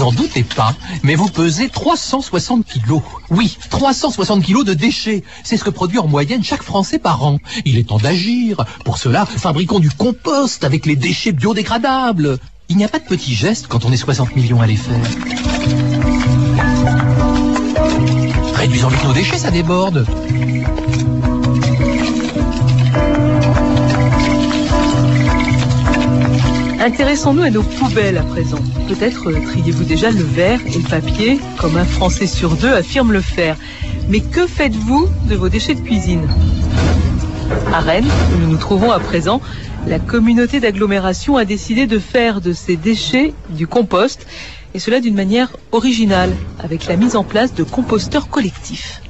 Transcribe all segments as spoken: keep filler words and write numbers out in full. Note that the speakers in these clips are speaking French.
vous en doutez pas, mais vous pesez trois cent soixante kilos. Oui, trois cent soixante kilos de déchets. C'est ce que produit en moyenne chaque Français par an. Il est temps d'agir. Pour cela, fabriquons du compost avec les déchets biodégradables. Il n'y a pas de petits gestes quand on est soixante millions à les faire. Réduisons vite nos déchets, ça déborde. Intéressons-nous à nos poubelles à présent. Peut-être euh, triez-vous déjà le verre et le papier, comme un Français sur deux affirme le faire. Mais que faites-vous de vos déchets de cuisine ? À Rennes, où nous nous trouvons à présent, la communauté d'agglomération a décidé de faire de ces déchets du compost, et cela d'une manière originale, avec la mise en place de composteurs collectifs.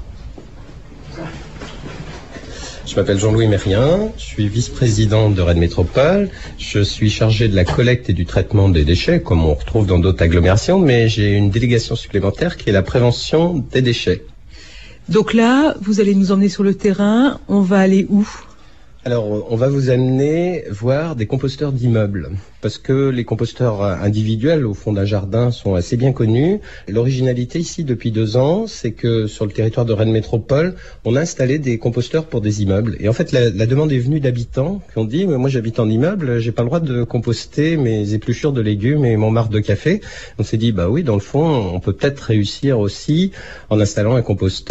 Je m'appelle Jean-Louis Mérien, je suis vice-président de Rennes Métropole. Je suis chargé de la collecte et du traitement des déchets, comme on retrouve dans d'autres agglomérations, mais j'ai une délégation supplémentaire qui est la prévention des déchets. Donc là, vous allez nous emmener sur le terrain, on va aller où ? Alors, on va vous amener voir des composteurs d'immeubles, parce que les composteurs individuels au fond d'un jardin sont assez bien connus. L'originalité ici, depuis deux ans, c'est que sur le territoire de Rennes Métropole, on a installé des composteurs pour des immeubles. Et en fait, la, la demande est venue d'habitants qui ont dit « Moi, j'habite en immeuble, j'ai pas le droit de composter mes épluchures de légumes et mon marc de café. » On s'est dit « Bah oui, dans le fond, on peut peut-être réussir aussi en installant un composteur. »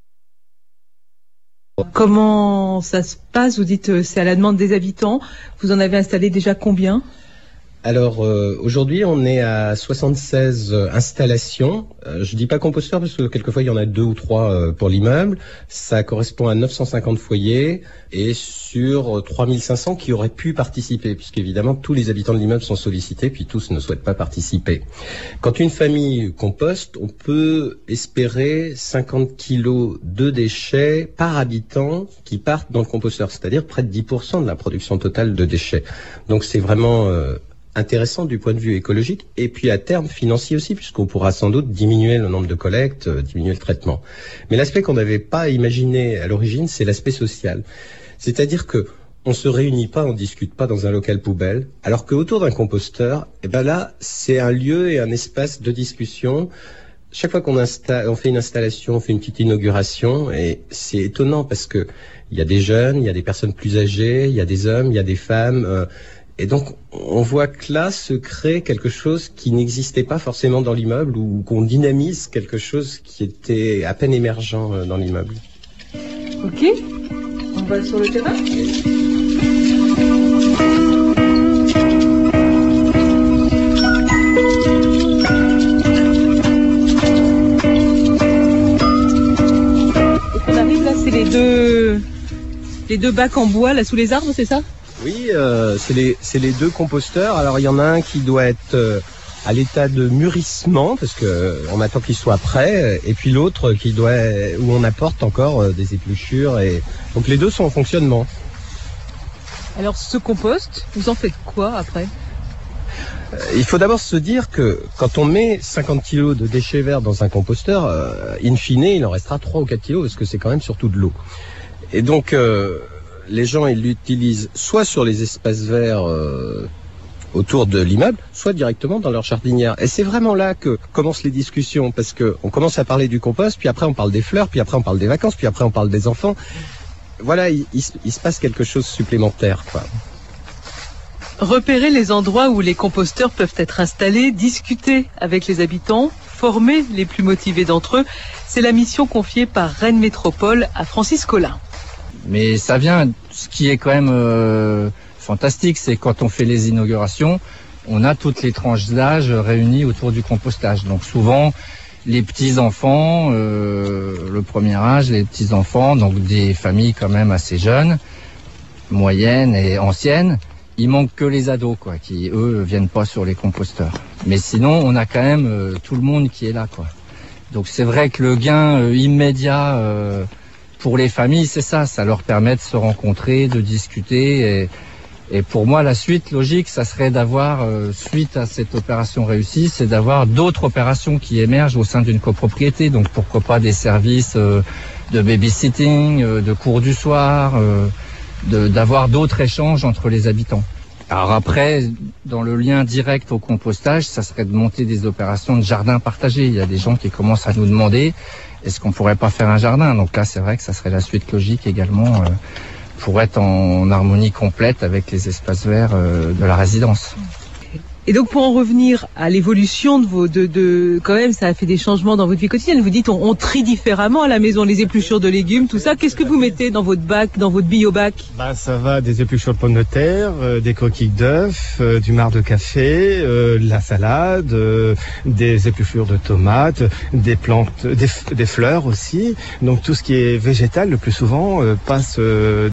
Comment ça se passe ? Vous dites euh, c'est à la demande des habitants. Vous en avez installé déjà combien ? Alors euh, aujourd'hui on est à soixante-seize euh, installations. Euh, je dis pas composteur parce que quelquefois il y en a deux ou trois euh, pour l'immeuble. Ça correspond à neuf cent cinquante foyers et sur euh, trois mille cinq cents qui auraient pu participer, puisqu'évidemment tous les habitants de l'immeuble sont sollicités puis tous ne souhaitent pas participer. Quand une famille composte, on peut espérer cinquante kilos de déchets par habitant qui partent dans le composteur, c'est-à-dire près de dix pour cent de la production totale de déchets. Donc c'est vraiment euh, intéressant du point de vue écologique et puis à terme financier aussi, puisqu'on pourra sans doute diminuer le nombre de collectes, euh, diminuer le traitement. Mais l'aspect qu'on n'avait pas imaginé à l'origine, c'est l'aspect social. C'est-à-dire que on se réunit pas, on discute pas dans un local poubelle, alors qu'autour d'un composteur, eh ben là, c'est un lieu et un espace de discussion. Chaque fois qu'on installe, on fait une installation, on fait une petite inauguration, et c'est étonnant parce que il y a des jeunes, il y a des personnes plus âgées, il y a des hommes, il y a des femmes. Euh, Et donc, on voit que là se crée quelque chose qui n'existait pas forcément dans l'immeuble ou qu'on dynamise quelque chose qui était à peine émergent dans l'immeuble. Ok, on va sur le terrain. Et on arrive là, c'est les deux, les deux bacs en bois là sous les arbres, c'est ça ? Oui, euh, c'est les, c'est les deux composteurs. Alors il y en a un qui doit être euh, à l'état de mûrissement parce que euh, on attend qu'il soit prêt, et puis l'autre qui doit où on apporte encore euh, des épluchures. Et donc les deux sont en fonctionnement. Alors ce compost, vous en faites quoi après ? euh, Il faut d'abord se dire que quand on met cinquante kilos de déchets verts dans un composteur, euh, in fine, il en restera trois ou quatre kilos parce que c'est quand même surtout de l'eau. Et donc euh, les gens, ils l'utilisent soit sur les espaces verts euh, autour de l'immeuble, soit directement dans leur jardinière. Et c'est vraiment là que commencent les discussions, parce que on commence à parler du compost, puis après on parle des fleurs, puis après on parle des vacances, puis après on parle des enfants. Voilà, il, il, il se passe quelque chose de supplémentaire, quoi. Repérer les endroits où les composteurs peuvent être installés, discuter avec les habitants, former les plus motivés d'entre eux, c'est la mission confiée par Rennes Métropole à Francis Collin. Mais ça vient, ce qui est quand même euh, fantastique, c'est quand on fait les inaugurations, on a toutes les tranches d'âge réunies autour du compostage. Donc souvent, les petits-enfants, euh, le premier âge, les petits-enfants, donc des familles quand même assez jeunes, moyennes et anciennes, il manque que les ados, quoi, qui eux viennent pas sur les composteurs. Mais sinon, on a quand même euh, tout le monde qui est là, quoi. Donc c'est vrai que le gain euh, immédiat euh, pour les familles, c'est ça, ça leur permet de se rencontrer, de discuter. Et, et pour moi, la suite logique, ça serait d'avoir, euh, suite à cette opération réussie, c'est d'avoir d'autres opérations qui émergent au sein d'une copropriété. Donc pourquoi pas des services euh, de babysitting, euh, de cours du soir, euh, de, d'avoir d'autres échanges entre les habitants. Alors après, dans le lien direct au compostage, ça serait de monter des opérations de jardin partagé. Il y a des gens qui commencent à nous demander est-ce qu'on pourrait pas faire un jardin. Donc là, c'est vrai que ça serait la suite logique également euh, pour être en harmonie complète avec les espaces verts euh, de la résidence. Et donc pour en revenir à l'évolution de vos, de, de, quand même, ça a fait des changements dans votre vie quotidienne. Vous dites on, on trie différemment à la maison, les épluchures de légumes, tout ça. Qu'est-ce que vous mettez dans votre bac, dans votre bio-bac? Bah ça va des épluchures de pommes de terre, euh, des coquilles d'œufs, euh, du marc de café, euh, la salade, euh, des épluchures de tomates, des plantes, des, des fleurs aussi. Donc tout ce qui est végétal le plus souvent euh, passe. Euh,